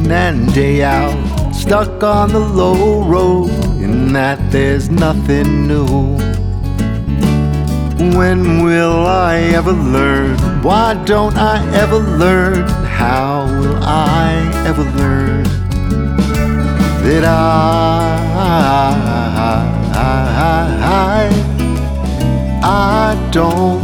in and day out, stuck on the low road, in that there's nothing new. When will I ever learn? Why don't I ever learn? How will I ever learn that I don't